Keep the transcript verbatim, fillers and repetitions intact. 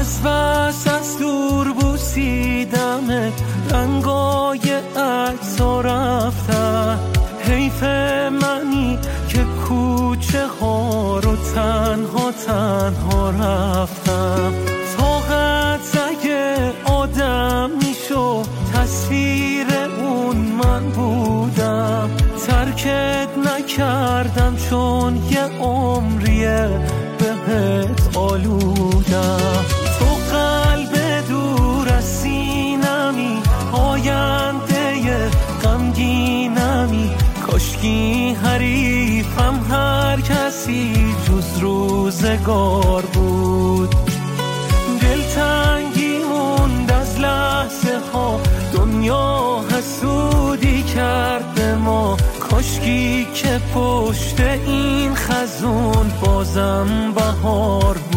از بس از دور بوسیدمت، رنگای عکس‌ها رفتن. حیف منی که کوچه ها رو تنها تنها رفتم. طاقت اگه آدم میشو تصویر اون من بودم. ترکت نکردم چون یه عمریه بهت آلودم. تو قلب دور از سینمی، آینده غمگینمی. کاشکی حریفم هر کسی جز روزگار بود. دلتنگی موند از لحظه ها، دنیا حسودی کرد به ما. کاشکی که پشت این خزون بازم بهار بود.